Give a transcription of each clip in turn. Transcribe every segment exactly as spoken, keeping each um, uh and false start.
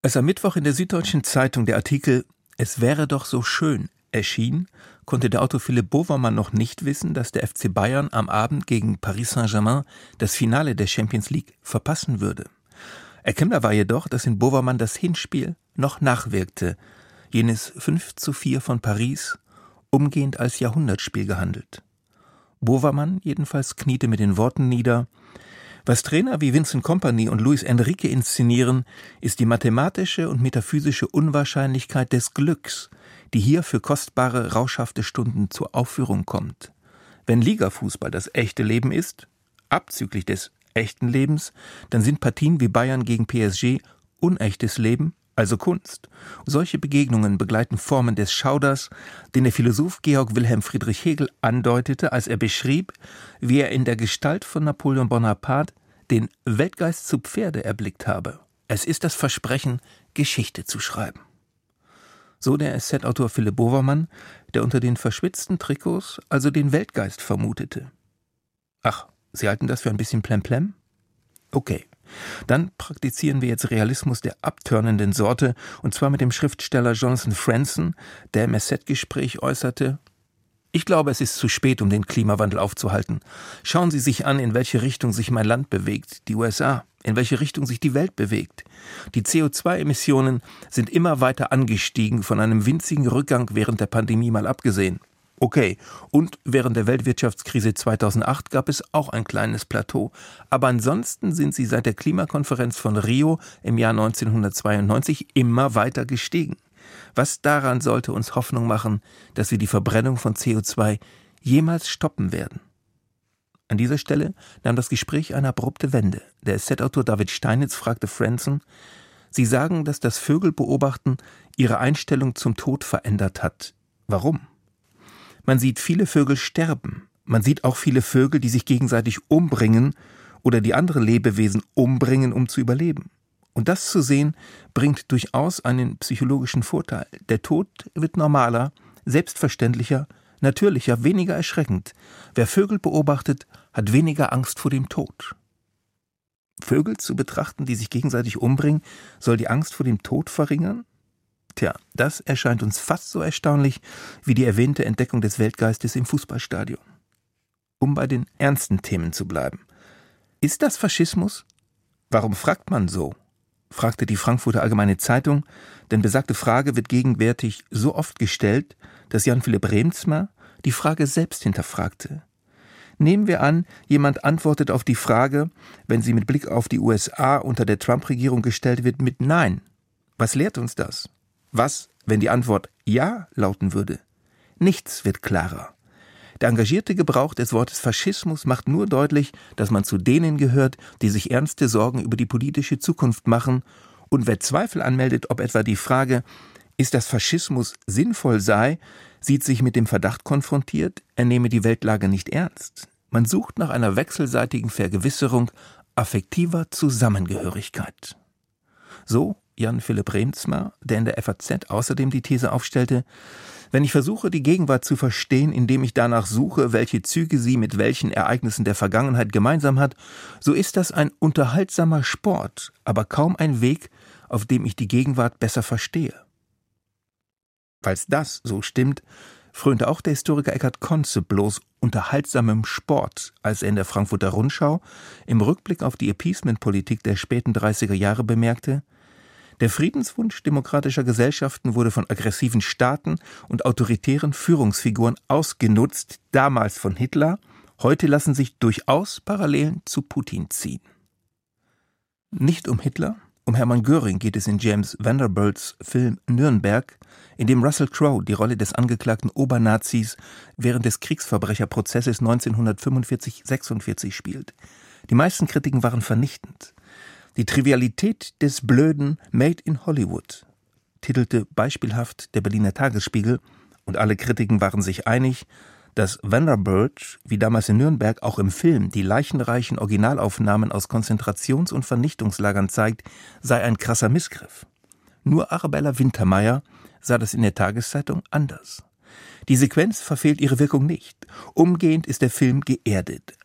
Als am Mittwoch in der Süddeutschen Zeitung der Artikel »Es wäre doch so schön« erschien, konnte der Autor Philipp Bovermann noch nicht wissen, dass der F C Bayern am Abend gegen Paris Saint-Germain das Finale der Champions League verpassen würde. Erkennbar war jedoch, dass in Bovermann das Hinspiel noch nachwirkte, jenes fünf zu vier von Paris, umgehend als Jahrhundertspiel gehandelt. Bovermann jedenfalls kniete mit den Worten nieder: Was Trainer wie Vincent Kompany und Luis Enrique inszenieren, ist die mathematische und metaphysische Unwahrscheinlichkeit des Glücks, die hier für kostbare, rauschhafte Stunden zur Aufführung kommt. Wenn Ligafußball das echte Leben ist, abzüglich des echten Lebens, dann sind Partien wie Bayern gegen P S G unechtes Leben, also Kunst. Solche Begegnungen begleiten Formen des Schauders, den der Philosoph Georg Wilhelm Friedrich Hegel andeutete, als er beschrieb, wie er in der Gestalt von Napoleon Bonaparte den Weltgeist zu Pferde erblickt habe. Es ist das Versprechen, Geschichte zu schreiben. So der S Z-Autor Philipp Bovermann, der unter den verschwitzten Trikots also den Weltgeist vermutete. Ach, Sie halten das für ein bisschen Plemplem? Okay. Dann praktizieren wir jetzt Realismus der abtörnenden Sorte, und zwar mit dem Schriftsteller Jonathan Franzen, der im S Z-Gespräch äußerte: Ich glaube, es ist zu spät, um den Klimawandel aufzuhalten. Schauen Sie sich an, in welche Richtung sich mein Land bewegt, die U S A, in welche Richtung sich die Welt bewegt. Die C O zwei Emissionen sind immer weiter angestiegen, von einem winzigen Rückgang während der Pandemie mal abgesehen. Okay, und während der Weltwirtschaftskrise zweitausendacht gab es auch ein kleines Plateau. Aber ansonsten sind sie seit der Klimakonferenz von Rio im Jahr neunzehnhundertzweiundneunzig immer weiter gestiegen. Was daran sollte uns Hoffnung machen, dass wir die Verbrennung von C O zwei jemals stoppen werden? An dieser Stelle nahm das Gespräch eine abrupte Wende. Der S Z-Autor David Steinitz fragte Franzen: Sie sagen, dass das Vögelbeobachten ihre Einstellung zum Tod verändert hat. Warum? Man sieht viele Vögel sterben. Man sieht auch viele Vögel, die sich gegenseitig umbringen oder die andere Lebewesen umbringen, um zu überleben. Und das zu sehen, bringt durchaus einen psychologischen Vorteil. Der Tod wird normaler, selbstverständlicher, natürlicher, weniger erschreckend. Wer Vögel beobachtet, hat weniger Angst vor dem Tod. Vögel zu betrachten, die sich gegenseitig umbringen, soll die Angst vor dem Tod verringern? Tja, das erscheint uns fast so erstaunlich wie die erwähnte Entdeckung des Weltgeistes im Fußballstadion. Um bei den ernsten Themen zu bleiben. Ist das Faschismus? Warum fragt man so? Fragte die Frankfurter Allgemeine Zeitung, denn besagte Frage wird gegenwärtig so oft gestellt, dass Jan-Philipp Reemtsma die Frage selbst hinterfragte. Nehmen wir an, jemand antwortet auf die Frage, wenn sie mit Blick auf die U S A unter der Trump-Regierung gestellt wird, mit Nein. Was lehrt uns das? Was, wenn die Antwort Ja lauten würde? Nichts wird klarer. Der engagierte Gebrauch des Wortes Faschismus macht nur deutlich, dass man zu denen gehört, die sich ernste Sorgen über die politische Zukunft machen, und wer Zweifel anmeldet, ob etwa die Frage, ist das Faschismus sinnvoll sei, sieht sich mit dem Verdacht konfrontiert, er nehme die Weltlage nicht ernst. Man sucht nach einer wechselseitigen Vergewisserung affektiver Zusammengehörigkeit. So Jan-Philipp Reemtsma, der in der F A Z außerdem die These aufstellte: Wenn ich versuche, die Gegenwart zu verstehen, indem ich danach suche, welche Züge sie mit welchen Ereignissen der Vergangenheit gemeinsam hat, so ist das ein unterhaltsamer Sport, aber kaum ein Weg, auf dem ich die Gegenwart besser verstehe. Falls das so stimmt, frönte auch der Historiker Eckhard Conze bloß unterhaltsamem Sport, als er in der Frankfurter Rundschau im Rückblick auf die Appeasement-Politik der späten dreißiger Jahre bemerkte: Der Friedenswunsch demokratischer Gesellschaften wurde von aggressiven Staaten und autoritären Führungsfiguren ausgenutzt, damals von Hitler, heute lassen sich durchaus Parallelen zu Putin ziehen. Nicht um Hitler, um Hermann Göring geht es in James Vanderbilts Film Nürnberg, in dem Russell Crowe die Rolle des angeklagten Obernazis während des Kriegsverbrecherprozesses neunzehnhundertfünfundvierzig sechsundvierzig spielt. Die meisten Kritiken waren vernichtend. Die Trivialität des Blöden made in Hollywood, titelte beispielhaft der Berliner Tagesspiegel, und alle Kritiken waren sich einig, dass Vanderbilt, wie damals in Nürnberg, auch im Film die leichenreichen Originalaufnahmen aus Konzentrations- und Vernichtungslagern zeigt, sei ein krasser Missgriff. Nur Arabella Wintermeyer sah das in der Tageszeitung anders. Die Sequenz verfehlt ihre Wirkung nicht. Umgehend ist der Film geerdet.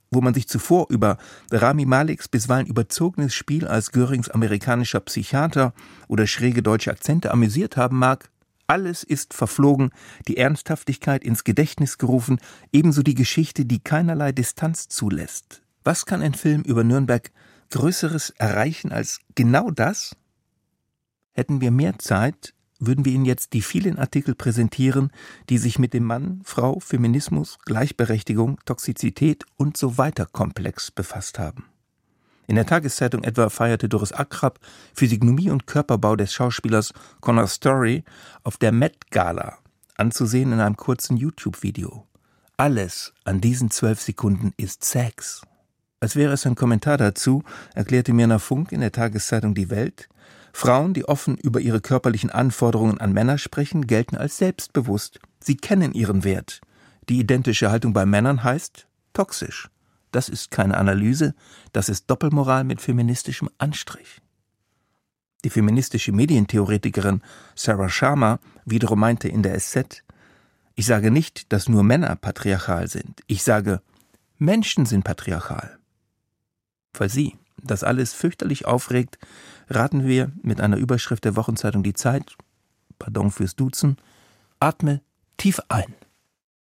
Wo man sich zuvor über Rami Maleks bisweilen überzogenes Spiel als Görings amerikanischer Psychiater oder schräge deutsche Akzente amüsiert haben mag, alles ist verflogen, die Ernsthaftigkeit ins Gedächtnis gerufen, ebenso die Geschichte, die keinerlei Distanz zulässt. Was kann ein Film über Nürnberg Größeres erreichen als genau das? Hätten wir mehr Zeit, würden wir Ihnen jetzt die vielen Artikel präsentieren, die sich mit dem Mann, Frau, Feminismus, Gleichberechtigung, Toxizität und so weiter komplex befasst haben. In der Tageszeitung etwa feierte Doris Akrab Physiognomie und Körperbau des Schauspielers Conor Story auf der Met Gala, anzusehen in einem kurzen YouTube-Video. Alles an diesen zwölf Sekunden ist Sex. Als wäre es ein Kommentar dazu, erklärte Mirna Funk in der Tageszeitung Die Welt, Frauen, die offen über ihre körperlichen Anforderungen an Männer sprechen, gelten als selbstbewusst. Sie kennen ihren Wert. Die identische Haltung bei Männern heißt toxisch. Das ist keine Analyse, das ist Doppelmoral mit feministischem Anstrich. Die feministische Medientheoretikerin Sarah Sharma wiederum meinte in der S Z, ich sage nicht, dass nur Männer patriarchal sind. Ich sage, Menschen sind patriarchal. Falls Sie das alles fürchterlich aufregt, raten wir mit einer Überschrift der Wochenzeitung Die Zeit, pardon fürs Duzen, atme tief ein.